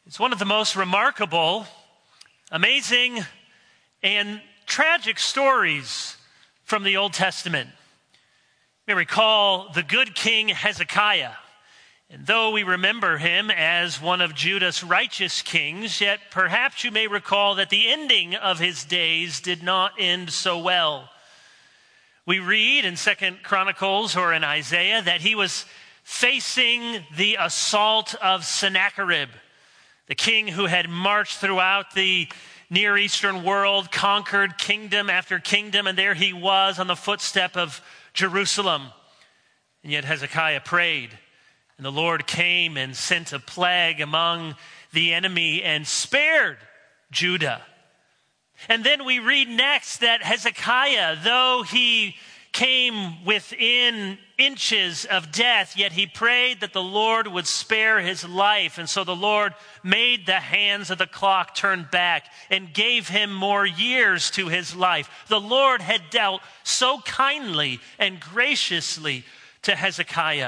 It's one of the most remarkable, amazing, and tragic stories from the Old Testament. You may recall the good King Hezekiah. And though we remember him as one of Judah's righteous kings, yet perhaps you may recall that the ending of his days did not end so well. We read in 2 Chronicles or in Isaiah that he was facing the assault of Sennacherib, the king who had marched throughout the Near Eastern world, conquered kingdom after kingdom, and there he was on the footstep of Jerusalem. And yet Hezekiah prayed, and the Lord came and sent a plague among the enemy and spared Judah. And then we read next that Hezekiah, though he came within inches of death, yet he prayed that the Lord would spare his life. And so the Lord made the hands of the clock turn back and gave him more years to his life. The Lord had dealt so kindly and graciously to Hezekiah.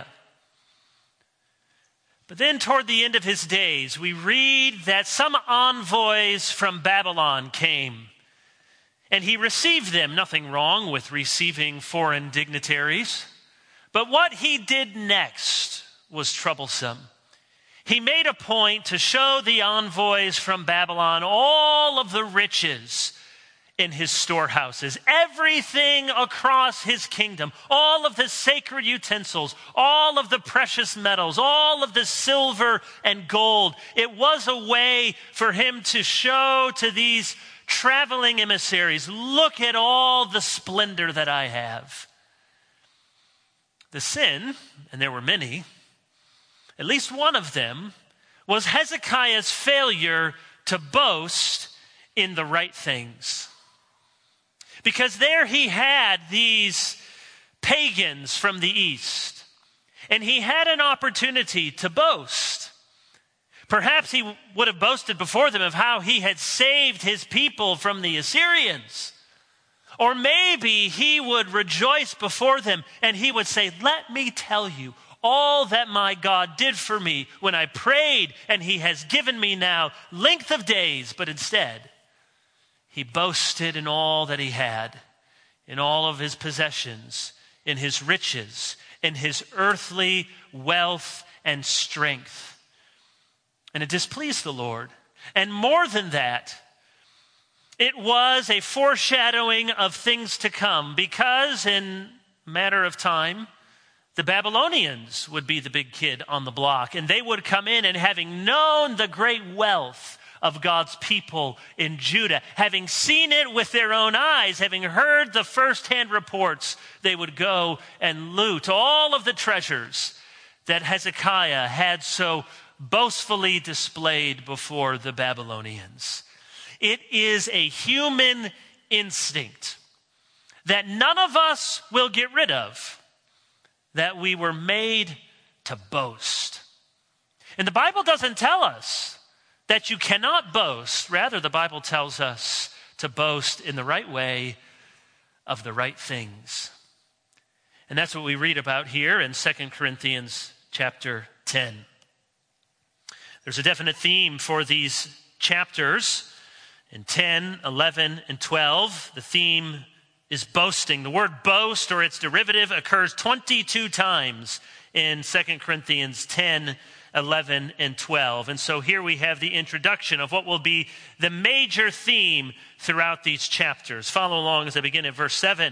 But then toward the end of his days, we read that some envoys from Babylon came, and he received them. Nothing wrong with receiving foreign dignitaries. But what he did next was troublesome. He made a point to show the envoys from Babylon all of the riches in his storehouses, everything across his kingdom, all of the sacred utensils, all of the precious metals, all of the silver and gold. It was a way for him to show to these traveling emissaries, look at all the splendor that I have. The sin, and there were many, at least one of them, was Hezekiah's failure to boast in the right things. Because there he had these pagans from the east, and he had an opportunity to boast. Perhaps he would have boasted before them of how he had saved his people from the Assyrians. Or maybe he would rejoice before them and he would say, let me tell you all that my God did for me when I prayed, and he has given me now length of days. But instead, he boasted in all that he had, in all of his possessions, in his riches, in his earthly wealth and strength. And it displeased the Lord. And more than that, it was a foreshadowing of things to come, because in a matter of time, the Babylonians would be the big kid on the block, and they would come in, and having known the great wealth of God's people in Judah, having seen it with their own eyes, having heard the firsthand reports, they would go and loot all of the treasures that Hezekiah had so boastfully displayed before the Babylonians. It is a human instinct that none of us will get rid of, that we were made to boast. And the Bible doesn't tell us that you cannot boast. Rather, the Bible tells us to boast in the right way of the right things. And that's what we read about here in 2 Corinthians chapter 10. There's a definite theme for these chapters. In 10, 11, and 12, the theme is boasting. The word boast, or its derivative, occurs 22 times in 2 Corinthians 10, 11, and 12. And so here we have the introduction of what will be the major theme throughout these chapters. Follow along as I begin at verse 7.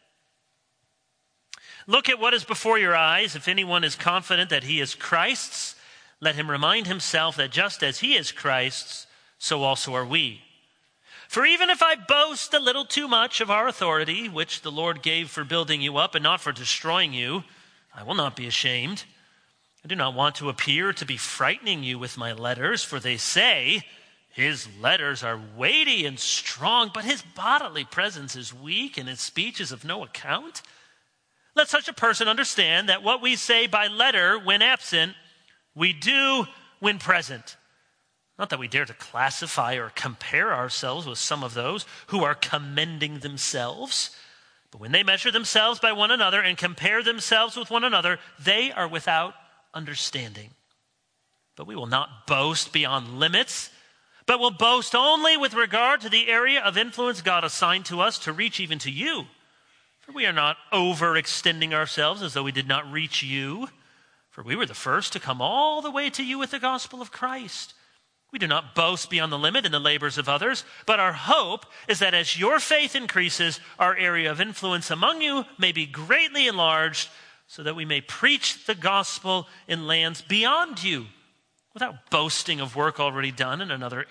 Look at what is before your eyes. If anyone is confident that he is Christ's, let him remind himself that just as he is Christ's, so also are we. For even if I boast a little too much of our authority, which the Lord gave for building you up and not for destroying you, I will not be ashamed. I do not want to appear to be frightening you with my letters, for they say, his letters are weighty and strong, but his bodily presence is weak and his speech is of no account. Let such a person understand that what we say by letter when absent, we do when present. Not that we dare to classify or compare ourselves with some of those who are commending themselves, but when they measure themselves by one another and compare themselves with one another, they are without understanding. But we will not boast beyond limits, but will boast only with regard to the area of influence God assigned to us to reach even to you. For we are not overextending ourselves as though we did not reach you. For we were the first to come all the way to you with the gospel of Christ. We do not boast beyond the limit in the labors of others, but our hope is that as your faith increases, our area of influence among you may be greatly enlarged, so that we may preach the gospel in lands beyond you, without boasting of work already done in another's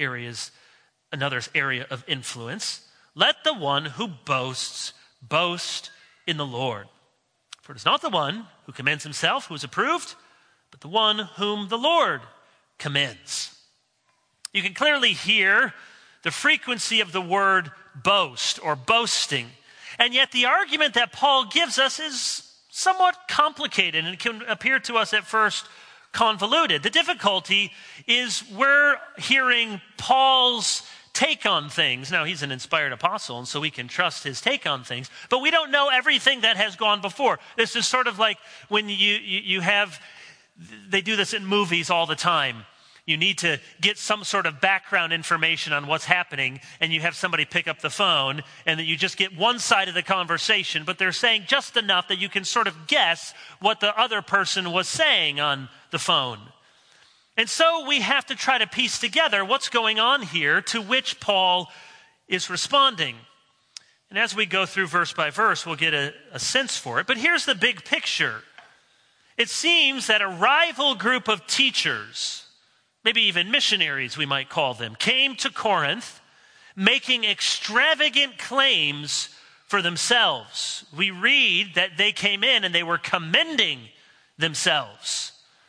area of influence. Let the one who boasts boast in the Lord. For it is not the one who commends himself who is approved, but the one whom the Lord commends. You can clearly hear the frequency of the word boast or boasting. And yet the argument that Paul gives us is somewhat complicated and can appear to us at first convoluted. The difficulty is we're hearing Paul's take on things. Now, he's an inspired apostle, and so we can trust his take on things, but we don't know everything that has gone before. This is sort of like when you have, they do this in movies all the time. You need to get some sort of background information on what's happening, and you have somebody pick up the phone, and then you just get one side of the conversation, but they're saying just enough that you can sort of guess what the other person was saying on the phone. And so we have to try to piece together what's going on here, to which Paul is responding. And as we go through verse by verse, we'll get a sense for it. But here's the big picture. It seems that a rival group of teachers, maybe even missionaries we might call them, came to Corinth making extravagant claims for themselves. We read that they came in and they were commending themselves.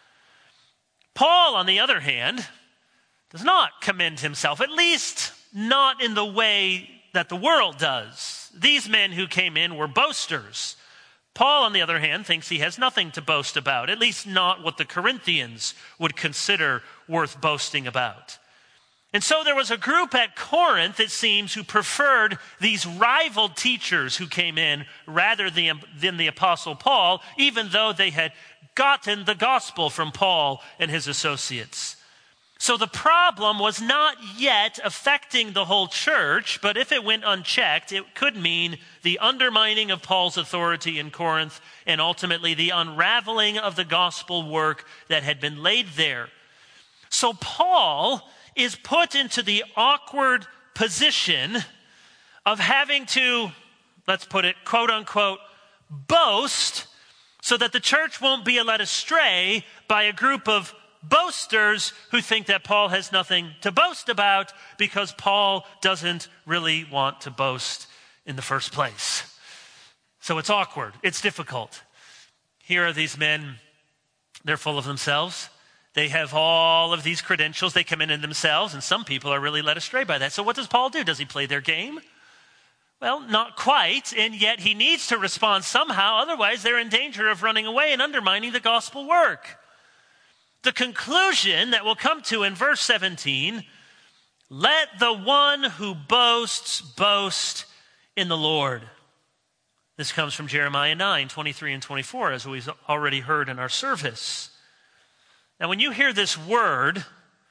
Paul, on the other hand, does not commend himself, at least not in the way that the world does. These men who came in were boasters. Paul, on the other hand, thinks he has nothing to boast about, at least not what the Corinthians would consider worth boasting about. And so there was a group at Corinth, it seems, who preferred these rival teachers who came in rather than the Apostle Paul, even though they had gotten the gospel from Paul and his associates. So the problem was not yet affecting the whole church, but if it went unchecked, it could mean the undermining of Paul's authority in Corinth and ultimately the unraveling of the gospel work that had been laid there. So Paul is put into the awkward position of having to, let's put it, quote unquote, boast so that the church won't be led astray by a group of boasters who think that Paul has nothing to boast about because Paul doesn't really want to boast in the first place. So it's awkward. It's difficult. Here are these men. They're full of themselves. They have all of these credentials. They come in themselves, and some people are really led astray by that. So what does Paul do? Does he play their game? Well, not quite, and yet he needs to respond somehow. Otherwise, they're in danger of running away and undermining the gospel work. The conclusion that we'll come to in verse 17, let the one who boasts boast in the Lord. This comes from Jeremiah 9, 23 and 24, as we've already heard in our service. Now, when you hear this word,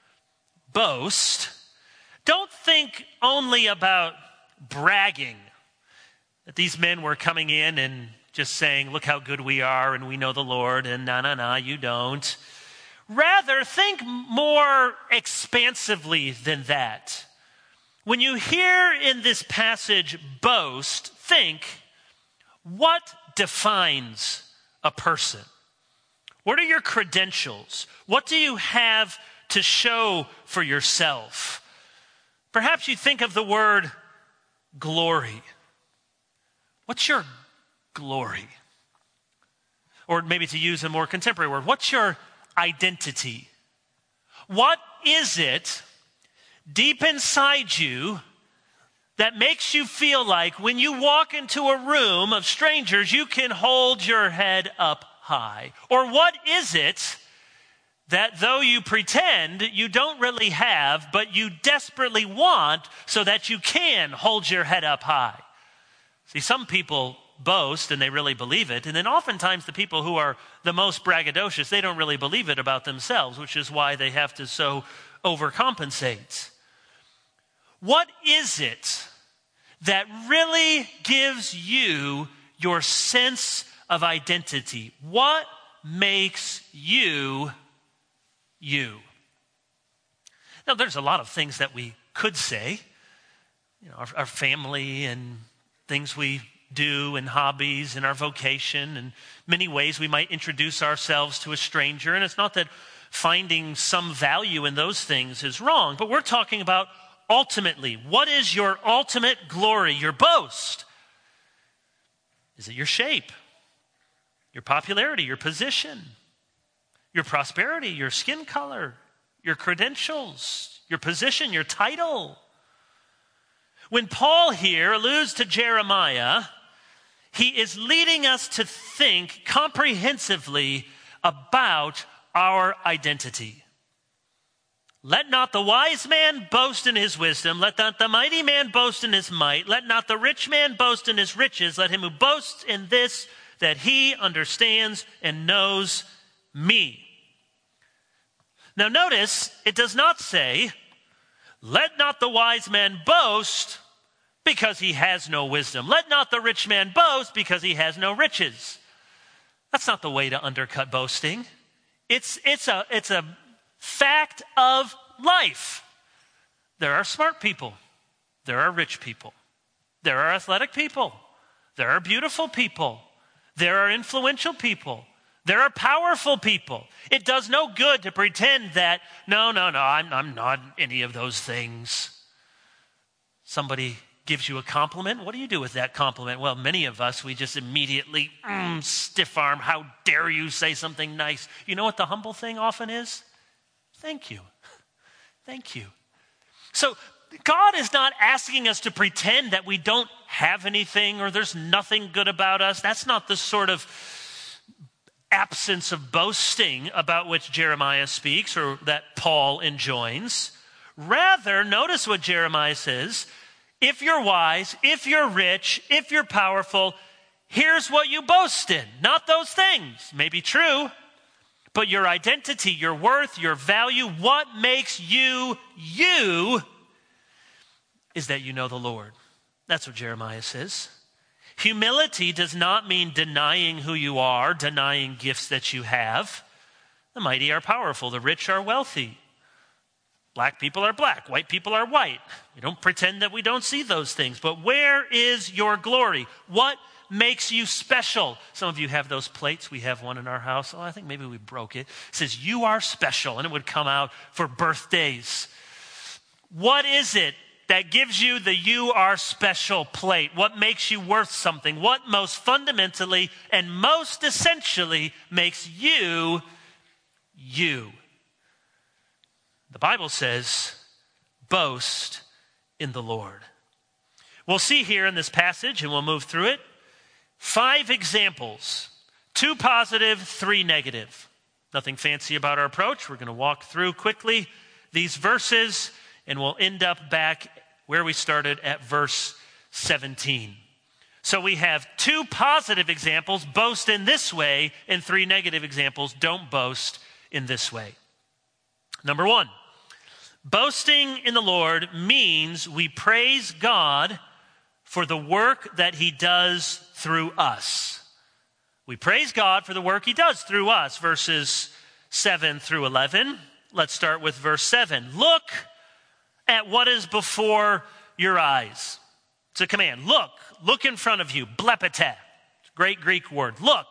boast, don't think only about bragging, that these men were coming in and just saying, look how good we are and we know the Lord, and nah, you don't. Rather, think more expansively than that. When you hear in this passage boast, think, what defines a person? What are your credentials? What do you have to show for yourself? Perhaps you think of the word glory. What's your glory? Or maybe to use a more contemporary word, what's your identity? What is it deep inside you that makes you feel like when you walk into a room of strangers, you can hold your head up high? Or what is it that though you pretend you don't really have, but you desperately want so that you can hold your head up high? See, some people boast and they really believe it. And then oftentimes the people who are the most braggadocious, they don't really believe it about themselves, which is why they have to so overcompensate. What is it that really gives you your sense of identity? What makes you, you? Now, there's a lot of things that we could say. You know, our family and things we do and hobbies and our vocation and many ways we might introduce ourselves to a stranger. And it's not that finding some value in those things is wrong, but we're talking about ultimately, what is your ultimate glory, your boast? Is it your shape, your popularity, your position, your prosperity, your skin color, your credentials, your position, your title? When Paul here alludes to Jeremiah, he is leading us to think comprehensively about our identity. Let not the wise man boast in his wisdom. Let not the mighty man boast in his might. Let not the rich man boast in his riches. Let him who boasts in this, that he understands and knows me. Now notice, it does not say, let not the wise man boast because he has no wisdom. Let not the rich man boast because he has no riches. That's not the way to undercut boasting. It's a fact of life. There are smart people. There are rich people. There are athletic people. There are beautiful people. There are influential people. There are powerful people. It does no good to pretend that, no, I'm not any of those things. Somebody gives you a compliment. What do you do with that compliment? Well, many of us, we just immediately stiff arm. How dare you say something nice? You know what the humble thing often is? Thank you. Thank you. So God is not asking us to pretend that we don't have anything or there's nothing good about us. That's not the sort of absence of boasting about which Jeremiah speaks or that Paul enjoins. Rather, notice what Jeremiah says. If you're wise, if you're rich, if you're powerful, here's what you boast in. Not those things. May be true, but your identity, your worth, your value, what makes you, you, is that you know the Lord. That's what Jeremiah says. Humility does not mean denying who you are, denying gifts that you have. The mighty are powerful, the rich are wealthy. Black people are black, white people are white. We don't pretend that we don't see those things. But where is your glory? What makes you special? Some of you have those plates. We have one in our house. Oh, I think maybe we broke it. It says, you are special. And it would come out for birthdays. What is it that gives you the you are special plate? What makes you worth something? What most fundamentally and most essentially makes you, you? The Bible says, boast in the Lord. We'll see here in this passage, and we'll move through it, 5 examples, 2 positive, 3 negative. Nothing fancy about our approach. We're going to walk through quickly these verses, and we'll end up back where we started at verse 17. So we have 2 positive examples, boast in this way, and 3 negative examples, don't boast in this way. Number 1, boasting in the Lord means we praise God for the work that he does through us. We praise God for the work he does through us, verses 7 through 11. Let's start with verse 7. Look at what is before your eyes. It's a command. Look in front of you. Blepete. Great Greek word. Look.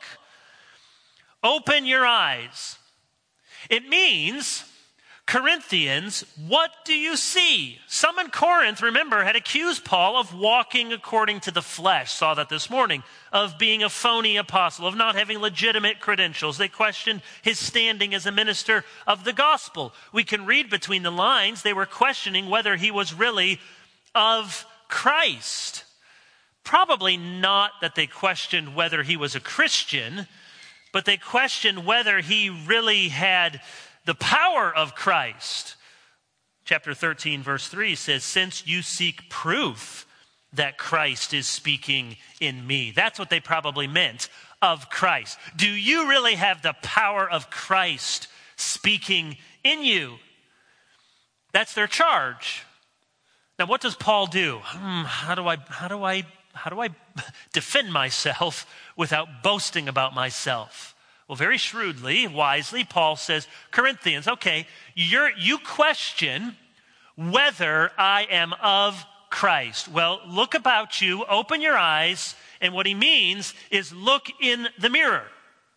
Open your eyes. It means, Corinthians, what do you see? Some in Corinth, remember, had accused Paul of walking according to the flesh. Saw that this morning. Of being a phony apostle, of not having legitimate credentials. They questioned his standing as a minister of the gospel. We can read between the lines, they were questioning whether he was really of Christ. Probably not that they questioned whether he was a Christian, but they questioned whether he really had the power of Christ. Chapter 13, verse 3 says, since you seek proof that Christ is speaking in me. That's what they probably meant, of Christ. Do you really have the power of Christ speaking in you? That's their charge. Now, what does Paul do? How do I defend myself without boasting about myself? Well, very shrewdly, wisely, Paul says, Corinthians, okay, you question whether I am of Christ. Well, look about you, open your eyes, and what he means is look in the mirror.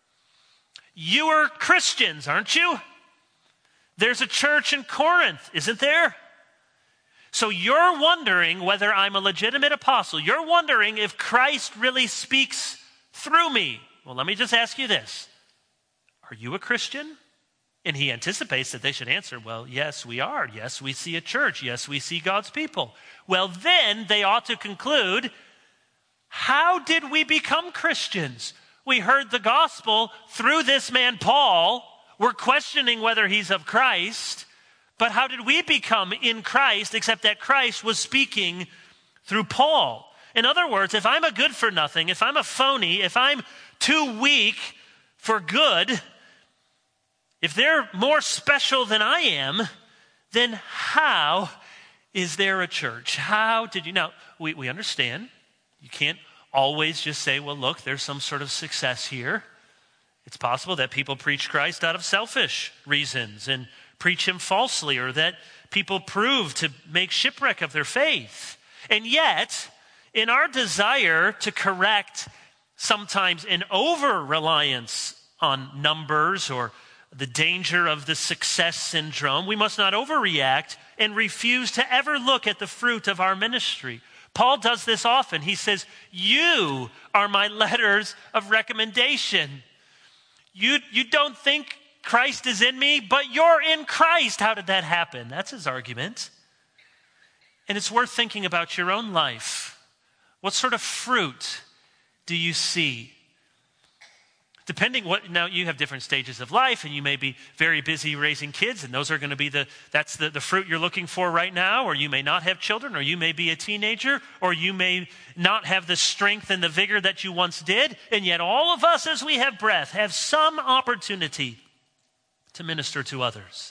You are Christians, aren't you? There's a church in Corinth, isn't there? So you're wondering whether I'm a legitimate apostle. You're wondering if Christ really speaks through me. Well, let me just ask you this. Are you a Christian? And he anticipates that they should answer, well, yes, we are. Yes, we see a church. Yes, we see God's people. Well, then they ought to conclude, how did we become Christians? We heard the gospel through this man, Paul. We're questioning whether he's of Christ. But how did we become in Christ except that Christ was speaking through Paul? In other words, if I'm a good for nothing, if I'm a phony, if I'm too weak for good, if they're more special than I am, then how is there a church? How did you? Now, we understand. You can't always just say, well, look, there's some sort of success here. It's possible that people preach Christ out of selfish reasons and preach him falsely, or that people prove to make shipwreck of their faith. And yet, in our desire to correct sometimes an over-reliance on numbers or the danger of the success syndrome, we must not overreact and refuse to ever look at the fruit of our ministry. Paul does this often. He says, you are my letters of recommendation. You don't think Christ is in me, but you're in Christ. How did that happen? That's his argument. And it's worth thinking about your own life. What sort of fruit do you see? Depending now you have different stages of life, and you may be very busy raising kids, and those are going to be that's the fruit you're looking for right now, or you may not have children, or you may be a teenager, or you may not have the strength and the vigor that you once did, and yet all of us, as we have breath, have some opportunity to minister to others.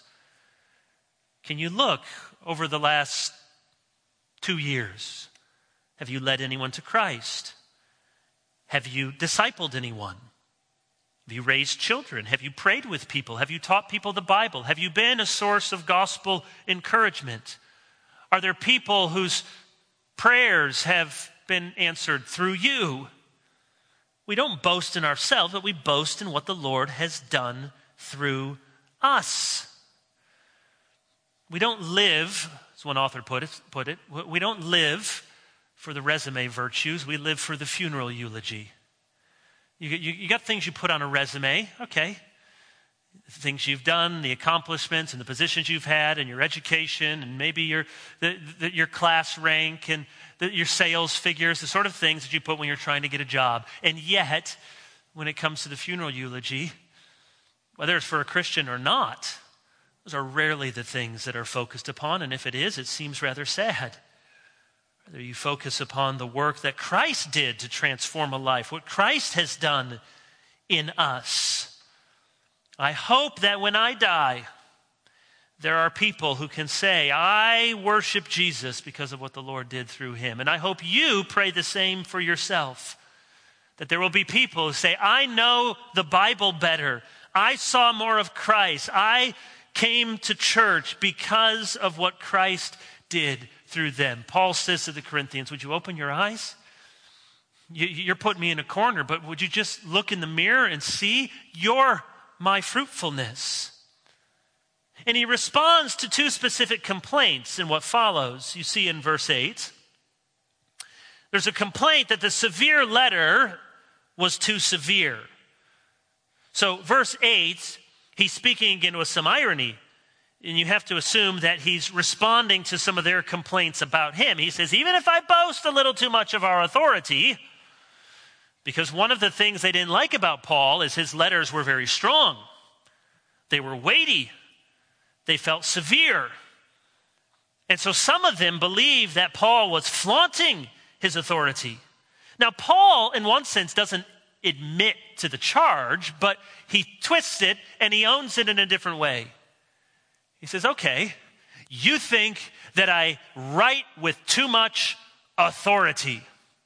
Can you look over the last 2 years? Have you led anyone to Christ? Have you discipled anyone? Have you raised children? Have you prayed with people? Have you taught people the Bible? Have you been a source of gospel encouragement? Are there people whose prayers have been answered through you? We don't boast in ourselves, but we boast in what the Lord has done through us. We don't live, as one author put it, we don't live for the resume virtues, we live for the funeral eulogy. You got things you put on a resume, okay. The things you've done, the accomplishments and the positions you've had and your education and maybe your class rank and your sales figures, the sort of things that you put when you're trying to get a job. And yet, when it comes to the funeral eulogy, whether it's for a Christian or not, those are rarely the things that are focused upon. And if it is, it seems rather sad. Whether you focus upon the work that Christ did to transform a life, what Christ has done in us. I hope that when I die, there are people who can say, I worship Jesus because of what the Lord did through him. And I hope you pray the same for yourself. That there will be people who say, I know the Bible better. I saw more of Christ. I came to church because of what Christ did through them. Paul says to the Corinthians, would you open your eyes? You're putting me in a corner, but would you just look in the mirror and see you're my fruitfulness? And he responds to two specific complaints in what follows. You see in verse 8, there's a complaint that the severe letter was too severe. So verse 8, he's speaking again with some irony. And you have to assume that he's responding to some of their complaints about him. He says, even if I boast a little too much of our authority, because one of the things they didn't like about Paul is his letters were very strong. They were weighty. They felt severe. And so some of them believed that Paul was flaunting his authority. Now, Paul, in one sense, doesn't admit to the charge, but he twists it and he owns it in a different way. He says, okay, you think that I write with too much authority.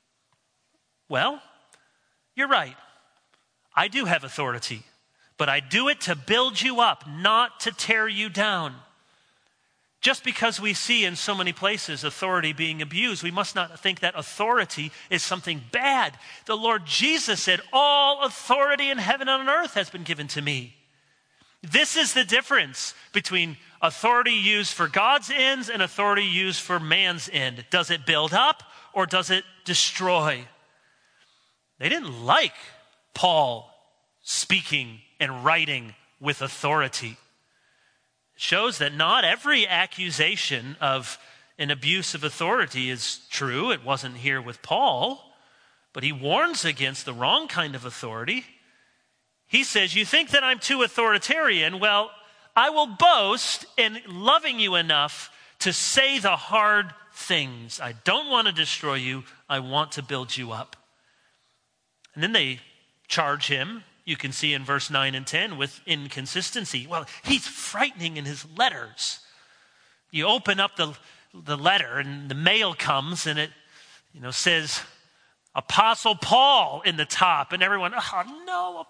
Well, you're right. I do have authority, but I do it to build you up, not to tear you down. Just because we see in so many places authority being abused, we must not think that authority is something bad. The Lord Jesus said, all authority in heaven and on earth has been given to me. This is the difference between authority used for God's ends and authority used for man's end. Does it build up or does it destroy? They didn't like Paul speaking and writing with authority. Shows that not every accusation of an abuse of authority is true. It wasn't here with Paul, but he warns against the wrong kind of authority. He says, you think that I'm too authoritarian? Well, I will boast in loving you enough to say the hard things. I don't want to destroy you. I want to build you up. And then they charge him, you can see in verse 9 and 10, with inconsistency. Well, he's frightening in his letters. You open up the letter and the mail comes and it says Apostle Paul in the top, and everyone, oh no,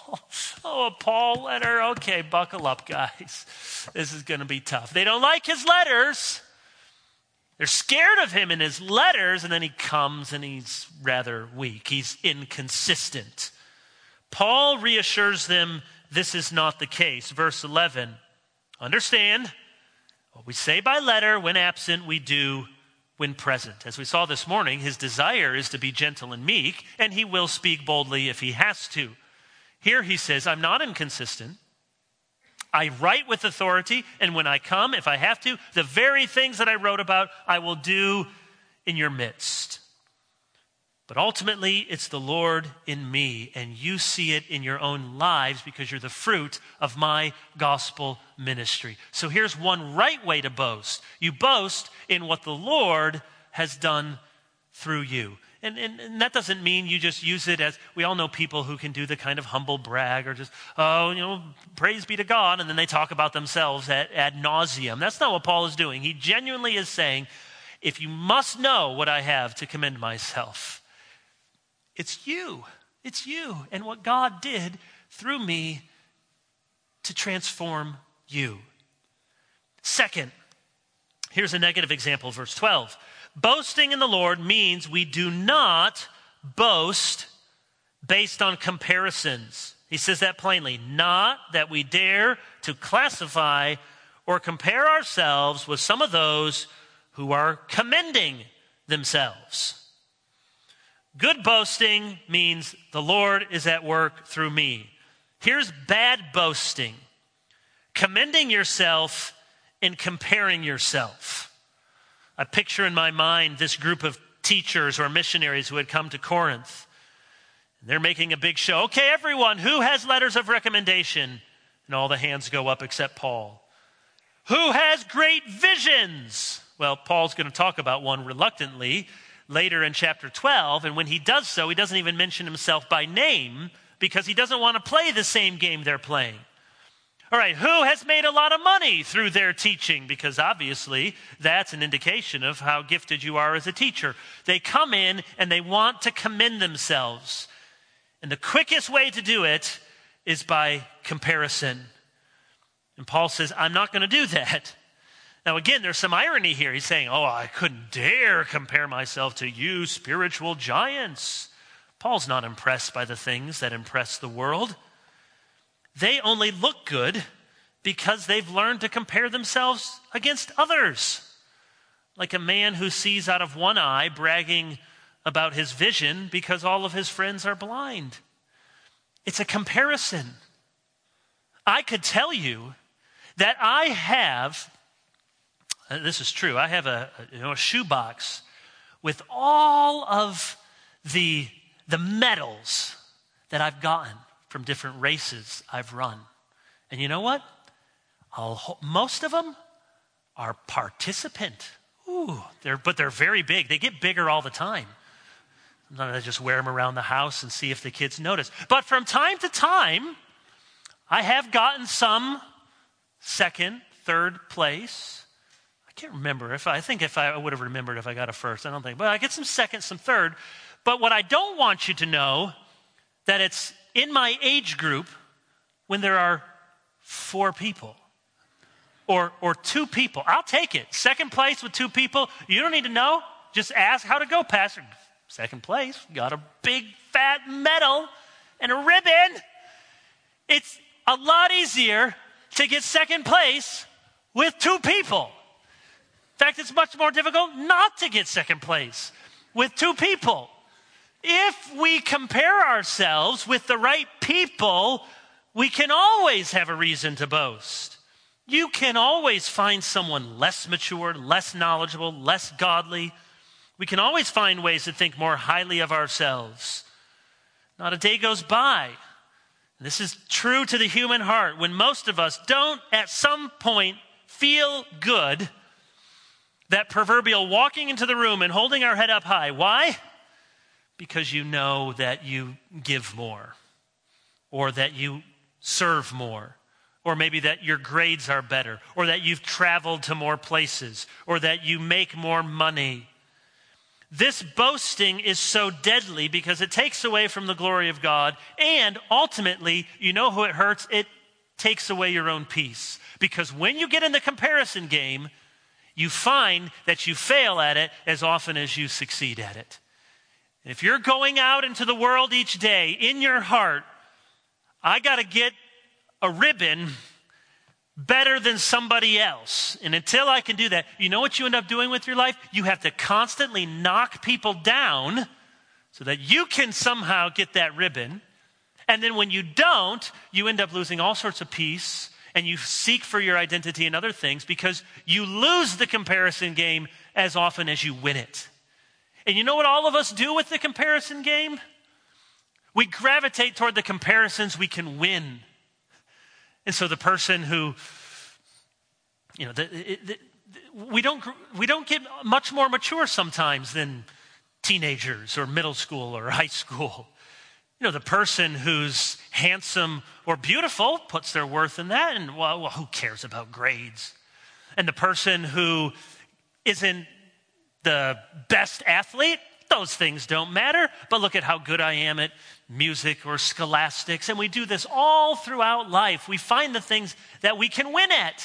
a Paul letter. Okay, buckle up, guys. This is going to be tough. They don't like his letters. They're scared of him in his letters, and then he comes and he's rather weak. He's inconsistent. Paul reassures them this is not the case. Verse 11, understand, what we say by letter when absent, we do when present. As we saw this morning, his desire is to be gentle and meek, and he will speak boldly if he has to. Here he says, I'm not inconsistent. I write with authority, and when I come, if I have to, the very things that I wrote about, I will do in your midst. But ultimately, it's the Lord in me, and you see it in your own lives because you're the fruit of my gospel ministry. So here's one right way to boast. You boast in what the Lord has done through you. And that doesn't mean you just use it as, we all know people who can do the kind of humble brag or just, praise be to God, and then they talk about themselves ad nauseum. That's not what Paul is doing. He genuinely is saying, if you must know what I have to commend myself, it's you and what God did through me to transform you. Second, here's a negative example, verse 12. Boasting in the Lord means we do not boast based on comparisons. He says that plainly. Not that we dare to classify or compare ourselves with some of those who are commending themselves. Good boasting means the Lord is at work through me. Here's bad boasting. Commending yourself and comparing yourself. I picture in my mind this group of teachers or missionaries who had come to Corinth. They're making a big show. Okay, everyone, who has letters of recommendation? And all the hands go up except Paul. Who has great visions? Well, Paul's going to talk about one reluctantly later in chapter 12, and when he does so, he doesn't even mention himself by name because he doesn't want to play the same game they're playing. All right, who has made a lot of money through their teaching? Because obviously that's an indication of how gifted you are as a teacher. They come in and they want to commend themselves. And the quickest way to do it is by comparison. And Paul says, I'm not going to do that. Now, again, there's some irony here. He's saying, I couldn't dare compare myself to you spiritual giants. Paul's not impressed by the things that impress the world. They only look good because they've learned to compare themselves against others. Like a man who sees out of one eye bragging about his vision because all of his friends are blind. It's a comparison. I could tell you that I have, this is true, I have a shoebox with all of the medals that I've gotten from different races I've run. And you know what? Most of them are participant. Ooh, but they're very big. They get bigger all the time. Sometimes I just wear them around the house and see if the kids notice. But from time to time, I have gotten some second, third place. I can't remember. I think if I would have remembered if I got a first. I don't think. But I get some second, some third. But what I don't want you to know, that it's in my age group when there are 4 people or 2 people. I'll take it. Second place with 2 people. You don't need to know. Just ask how to go, Pastor. Second place. Got a big fat medal and a ribbon. It's a lot easier to get second place with 2 people. In fact, it's much more difficult not to get second place with 2 people. If we compare ourselves with the right people, we can always have a reason to boast. You can always find someone less mature, less knowledgeable, less godly. We can always find ways to think more highly of ourselves. Not a day goes by. This is true to the human heart. When most of us don't at some point feel good, that proverbial walking into the room and holding our head up high. Why? Because you know that you give more, or that you serve more, or maybe that your grades are better, or that you've traveled to more places, or that you make more money. This boasting is so deadly because it takes away from the glory of God, and ultimately, you know who it hurts? It takes away your own peace. Because when you get in the comparison game, you find that you fail at it as often as you succeed at it. And if you're going out into the world each day, in your heart, I got to get a ribbon better than somebody else. And until I can do that, you know what you end up doing with your life? You have to constantly knock people down so that you can somehow get that ribbon. And then when you don't, you end up losing all sorts of peace, and you seek for your identity in other things because you lose the comparison game as often as you win it. And you know what all of us do with the comparison game? We gravitate toward the comparisons we can win. And so the person who, we don't get much more mature sometimes than teenagers or middle school or high school. The person who's handsome or beautiful puts their worth in that, and well, who cares about grades? And the person who isn't the best athlete, those things don't matter. But look at how good I am at music or scholastics. And we do this all throughout life. We find the things that we can win at.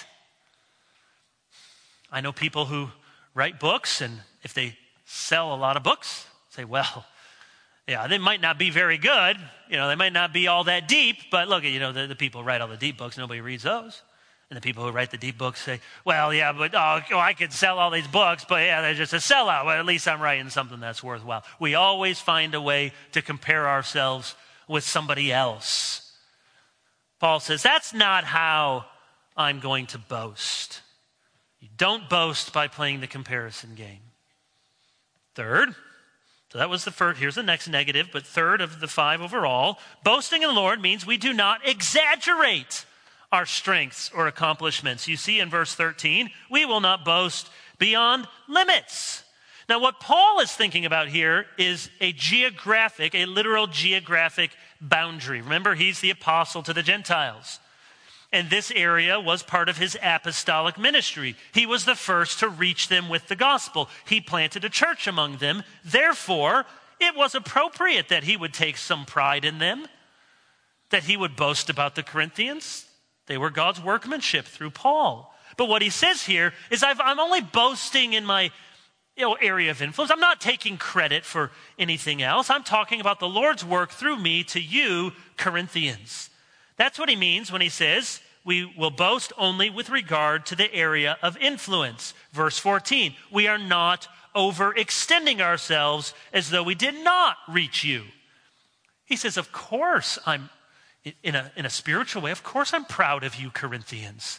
I know people who write books, and if they sell a lot of books, say, well, yeah, they might not be very good. They might not be all that deep. But look, the people who write all the deep books, nobody reads those. And the people who write the deep books say, well, yeah, but I could sell all these books, but yeah, they're just a sellout. Well, at least I'm writing something that's worthwhile. We always find a way to compare ourselves with somebody else. Paul says, that's not how I'm going to boast. You don't boast by playing the comparison game. Third, so that was the first. Here's the next negative, but third of the 5 overall. Boasting in the Lord means we do not exaggerate our strengths or accomplishments. You see in verse 13, we will not boast beyond limits. Now, what Paul is thinking about here is a literal geographic boundary. Remember, he's the apostle to the Gentiles. And this area was part of his apostolic ministry. He was the first to reach them with the gospel. He planted a church among them. Therefore, it was appropriate that he would take some pride in them, that he would boast about the Corinthians. They were God's workmanship through Paul. But what he says here is I'm only boasting in my area of influence. I'm not taking credit for anything else. I'm talking about the Lord's work through me to you, Corinthians. That's what he means when he says we will boast only with regard to the area of influence. Verse 14, we are not overextending ourselves as though we did not reach you. He says, of course I'm in a spiritual way, of course I'm proud of you, Corinthians.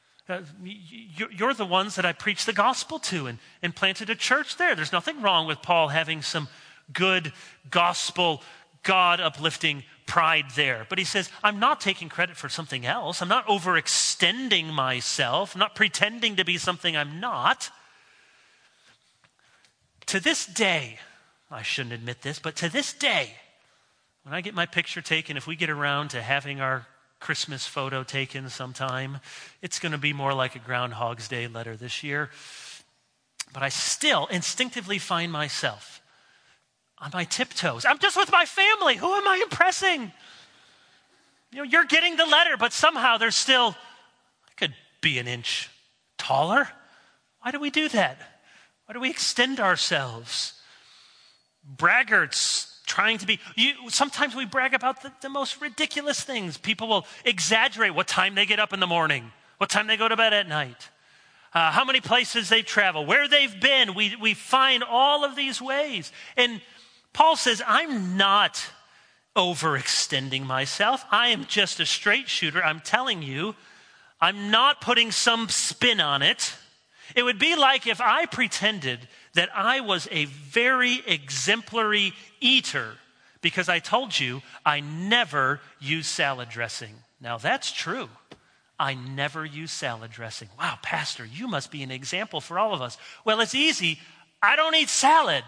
You're the ones that I preached the gospel to and planted a church there. There's nothing wrong with Paul having some good gospel, God-uplifting pride there. But he says, I'm not taking credit for something else. I'm not overextending myself. I'm not pretending to be something I'm not. To this day, I shouldn't admit this, but to this day, when I get my picture taken, if we get around to having our Christmas photo taken sometime, it's going to be more like a Groundhog's Day letter this year. But I still instinctively find myself on my tiptoes. I'm just with my family. Who am I impressing? You're getting the letter, but somehow there's still, I could be an inch taller. Why do we do that? Why do we extend ourselves? Braggarts trying to be, sometimes we brag about the most ridiculous things. People will exaggerate what time they get up in the morning, what time they go to bed at night, how many places they've traveled, where they've been. We find all of these ways. And Paul says, I'm not overextending myself. I am just a straight shooter. I'm telling you, I'm not putting some spin on it. It would be like if I pretended that I was a very exemplary eater because I told you I never use salad dressing. Now that's true. I never use salad dressing. Wow, Pastor, you must be an example for all of us. Well, it's easy. I don't eat salad.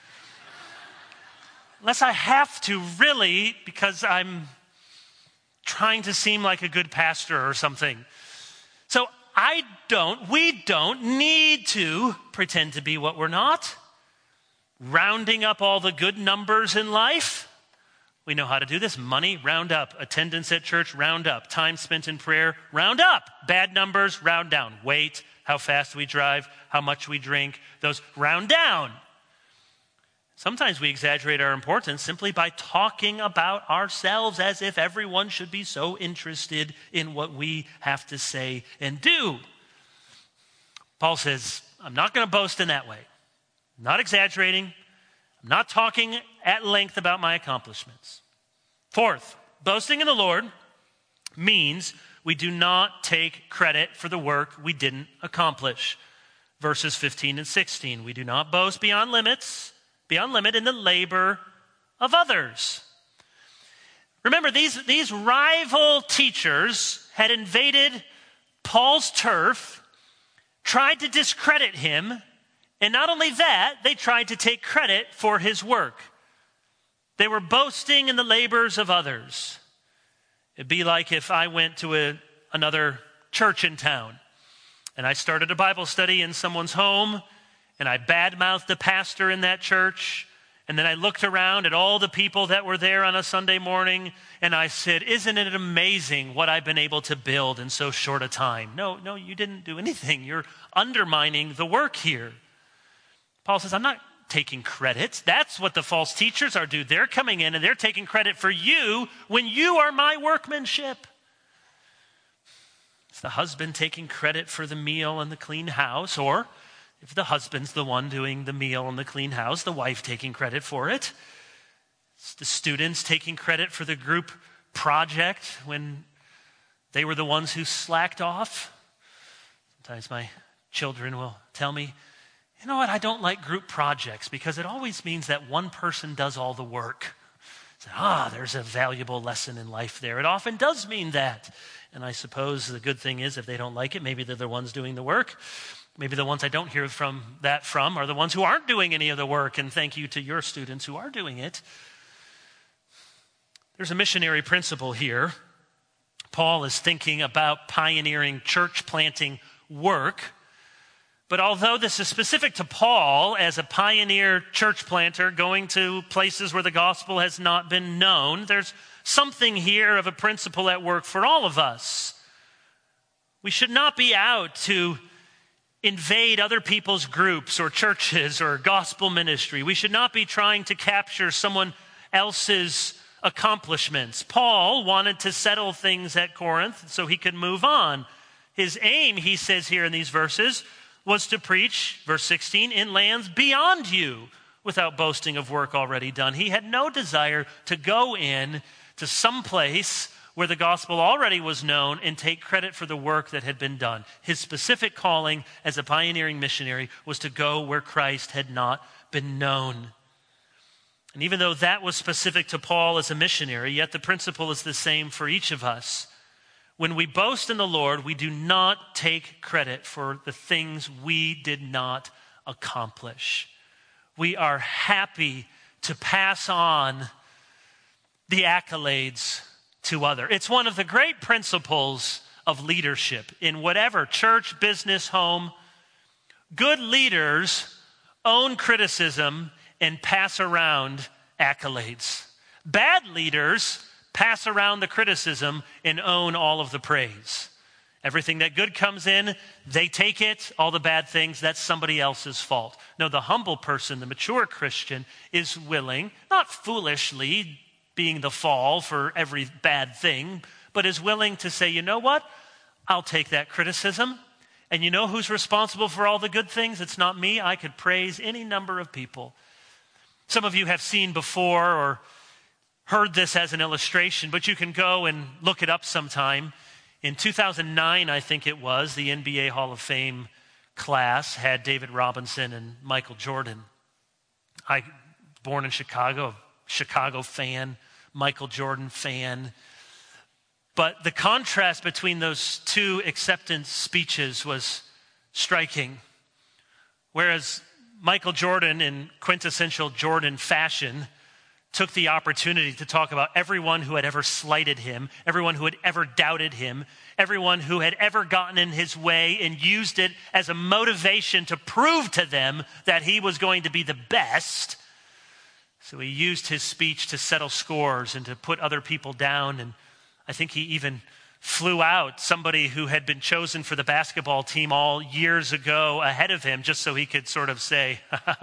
Unless I have to really, because I'm trying to seem like a good pastor or something. So we don't need to pretend to be what we're not. Rounding up all the good numbers in life. We know how to do this. Money, round up. Attendance at church, round up. Time spent in prayer, round up. Bad numbers, round down. Weight, how fast we drive, how much we drink, those round down. Sometimes we exaggerate our importance simply by talking about ourselves as if everyone should be so interested in what we have to say and do. Paul says, I'm not going to boast in that way. I'm not exaggerating. I'm not talking at length about my accomplishments. Fourth, boasting in the Lord means we do not take credit for the work we didn't accomplish. Verses 15 and 16, we do not boast beyond limit in the labor of others. Remember, these rival teachers had invaded Paul's turf, tried to discredit him, and not only that, they tried to take credit for his work. They were boasting in the labors of others. It'd be like if I went to another church in town, and I started a Bible study in someone's home, and I badmouthed the pastor in that church. And then I looked around at all the people that were there on a Sunday morning. And I said, isn't it amazing what I've been able to build in so short a time? No, you didn't do anything. You're undermining the work here. Paul says, I'm not taking credit. That's what the false teachers are doing. They're coming in and they're taking credit for you when you are my workmanship. It's the husband taking credit for the meal and the clean house, or if the husband's the one doing the meal and the clean house, the wife taking credit for it. It's the students taking credit for the group project when they were the ones who slacked off. Sometimes my children will tell me, you know what, I don't like group projects because it always means that one person does all the work. There's a valuable lesson in life there. It often does mean that. And I suppose the good thing is if they don't like it, maybe they're the ones doing the work. Maybe the ones I don't hear from are the ones who aren't doing any of the work, and thank you to your students who are doing it. There's a missionary principle here. Paul is thinking about pioneering church planting work, but although this is specific to Paul as a pioneer church planter going to places where the gospel has not been known, there's something here of a principle at work for all of us. We should not be out to invade other people's groups or churches or gospel ministry. We should not be trying to capture someone else's accomplishments. Paul wanted to settle things at Corinth so he could move on. His aim, he says here in these verses, was to preach, verse 16, in lands beyond you without boasting of work already done. He had no desire to go in to some place where the gospel already was known and take credit for the work that had been done. His specific calling as a pioneering missionary was to go where Christ had not been known. And even though that was specific to Paul as a missionary, yet the principle is the same for each of us. When we boast in the Lord, we do not take credit for the things we did not accomplish. we are happy to pass on the accolades to others. It's one of the great principles of leadership in whatever church, business, home. Good leaders own criticism and pass around accolades. Bad leaders pass around the criticism and own all of the praise. Everything that good comes in, they take it. All the bad things, that's somebody else's fault. No, the humble person, the mature Christian, is willing, not foolishly being the fall for every bad thing, but is willing to say, you know what? I'll take that criticism. And you know who's responsible for all the good things? It's not me. I could praise any number of people. Some of you have seen before or heard this as an illustration, but you can go and look it up sometime. In 2009, I think it was, the NBA Hall of Fame class had David Robinson and Michael Jordan. I, born in Chicago, Chicago fan, Michael Jordan fan. But the contrast between those two acceptance speeches was striking. Whereas Michael Jordan, in quintessential Jordan fashion, took the opportunity to talk about everyone who had ever slighted him, everyone who had ever doubted him, everyone who had ever gotten in his way, and used it as a motivation to prove to them that he was going to be the best. So he used his speech to settle scores and to put other people down. And I think he even flew out somebody who had been chosen for the basketball team all years ago ahead of him, just so he could sort of say,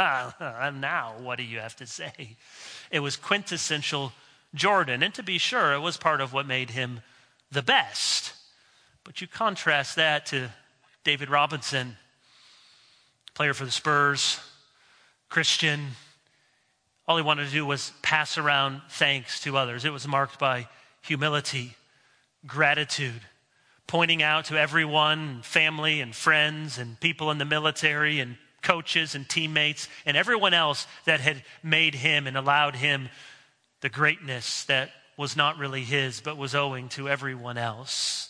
now what do you have to say? It was quintessential Jordan. And to be sure, it was part of what made him the best. But you contrast that to David Robinson, player for the Spurs, Christian. All he wanted to do was pass around thanks to others. It was marked by humility, gratitude, pointing out to everyone, family and friends and people in the military and coaches and teammates and everyone else that had made him and allowed him the greatness that was not really his, but was owing to everyone else.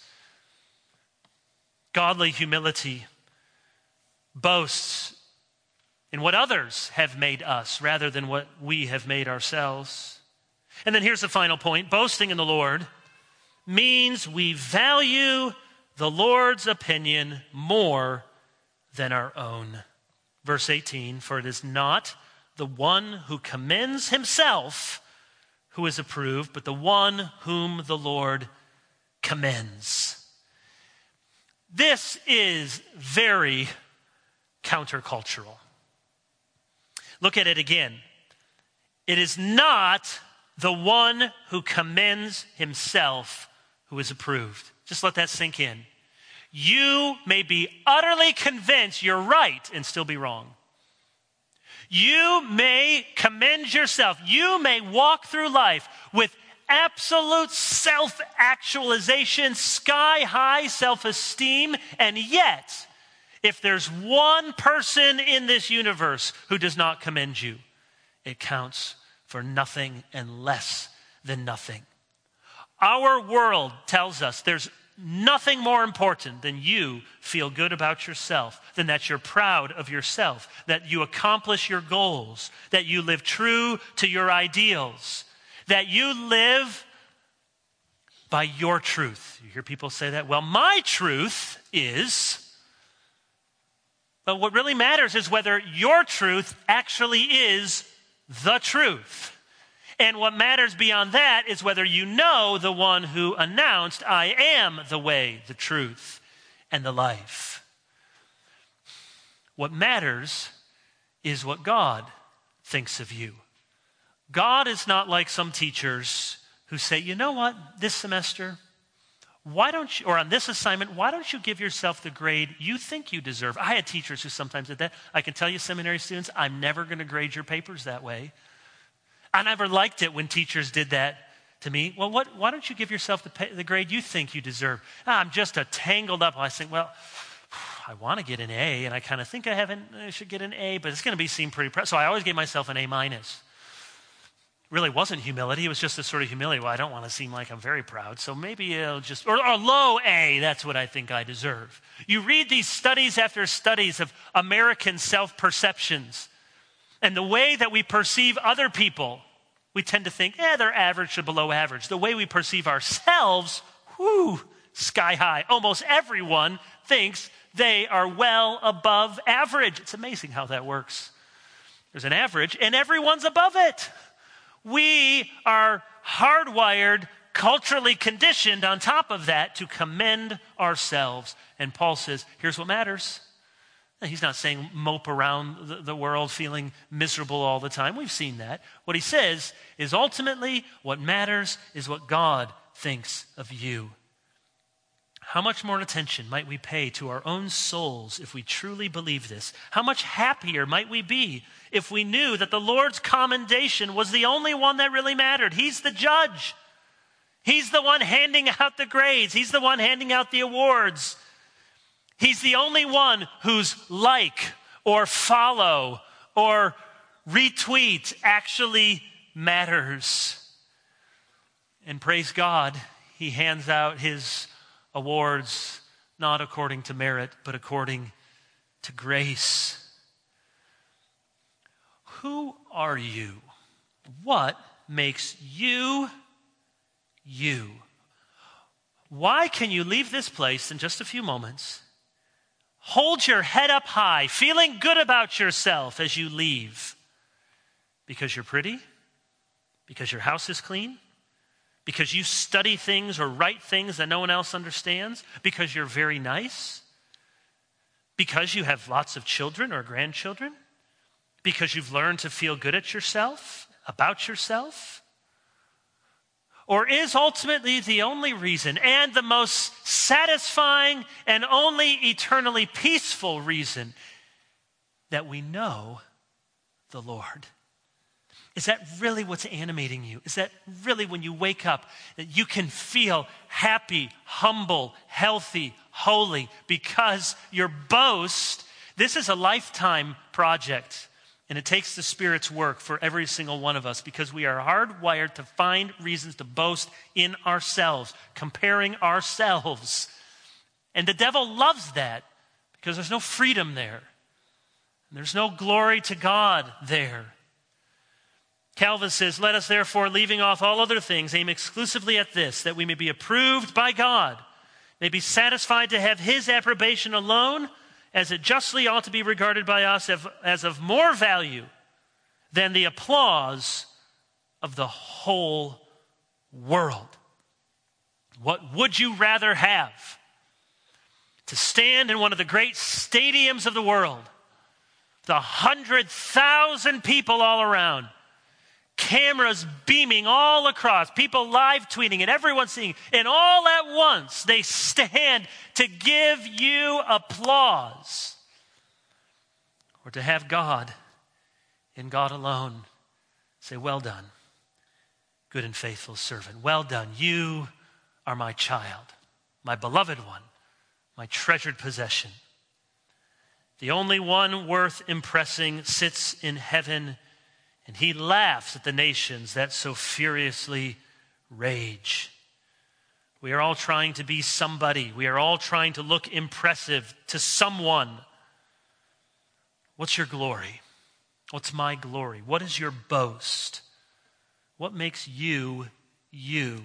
Godly humility boasts in what others have made us rather than what we have made ourselves. And then here's the final point. Boasting in the Lord means we value the Lord's opinion more than our own. Verse 18, for it is not the one who commends himself who is approved, but the one whom the Lord commends. This is very countercultural. Look at it again. It is not the one who commends himself who is approved. Just let that sink in. You may be utterly convinced you're right and still be wrong. You may commend yourself. You may walk through life with absolute self-actualization, sky-high self-esteem, and yet, if there's one person in this universe who does not commend you, it counts for nothing and less than nothing. Our world tells us there's nothing more important than you feel good about yourself, than that you're proud of yourself, that you accomplish your goals, that you live true to your ideals, that you live by your truth. You hear people say that? Well, my truth is... But what really matters is whether your truth actually is the truth. And what matters beyond that is whether you know the one who announced, I am the way, the truth, and the life. What matters is what God thinks of you. God is not like some teachers who say, you know what, this semester, why don't you, or on this assignment, why don't you give yourself the grade you think you deserve? I had teachers who sometimes did that. I can tell you, seminary students, I'm never going to grade your papers that way. I never liked it when teachers did that to me. Well, why don't you give yourself the grade you think you deserve? I'm just a tangled up. I think, well, I want to get an A, and I kind of think I should get an A, but it's going to seem pretty so I always gave myself an A minus. Really wasn't humility. It was just this sort of humility. Well, I don't want to seem like I'm very proud, so maybe it'll just, or low A, that's what I think I deserve. You read these studies after studies of American self-perceptions, And the way that we perceive other people, we tend to think, they're average to below average. The way we perceive ourselves, sky high. Almost everyone thinks they are well above average. It's amazing how that works. There's an average, and everyone's above it. We are hardwired, culturally conditioned on top of that to commend ourselves. And Paul says, here's what matters. He's not saying mope around the world feeling miserable all the time. We've seen that. What he says is ultimately what matters is what God thinks of you. How much more attention might we pay to our own souls if we truly believe this? How much happier might we be if we knew that the Lord's commendation was the only one that really mattered? He's the judge. He's the one handing out the grades. He's the one handing out the awards. He's the only one whose like or follow or retweet actually matters. And praise God, he hands out his awards not according to merit, but according to grace. Who are you? What makes you you? Why can you leave this place in just a few moments? Hold your head up high, feeling good about yourself as you leave. Because you're pretty? Because your house is clean? Because you study things or write things that no one else understands? Because you're very nice? Because you have lots of children or grandchildren? Because you've learned to feel good at yourself, about yourself? Or is ultimately the only reason and the most satisfying and only eternally peaceful reason that we know the Lord? Is that really what's animating you? Is that really when you wake up that you can feel happy, humble, healthy, holy because your boast, this is a lifetime project. And it takes the Spirit's work for every single one of us because we are hardwired to find reasons to boast in ourselves, comparing ourselves. And the devil loves that because there's no freedom there. There's no glory to God there. Calvin says, let us therefore, leaving off all other things, aim exclusively at this, that we may be approved by God, may be satisfied to have his approbation alone, as it justly ought to be regarded by us as of more value than the applause of the whole world. What would you rather have? To stand in one of the great stadiums of the world, the 100,000 people all around, cameras beaming all across, people live tweeting it, everyone seeing, and all at once they stand to give you applause, or to have God and God alone say, well done, good and faithful servant. Well done, you are my child, my beloved one, my treasured possession. The only one worth impressing sits in heaven, and he laughs at the nations that so furiously rage. We are all trying to be somebody. We are all trying to look impressive to someone. What's your glory? What's my glory? What is your boast? What makes you, you?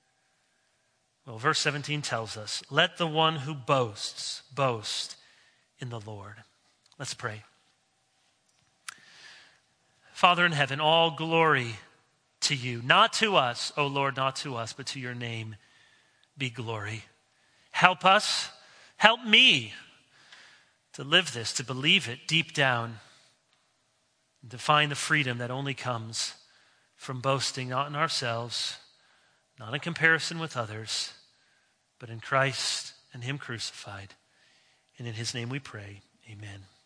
Well, verse 17 tells us, let the one who boasts, boast in the Lord. Let's pray. Father in heaven, all glory to you. Not to us, O Lord, not to us, but to your name be glory. Help us, help me to live this, to believe it deep down, and to find the freedom that only comes from boasting not in ourselves, not in comparison with others, but in Christ and him crucified. And in his name we pray, amen.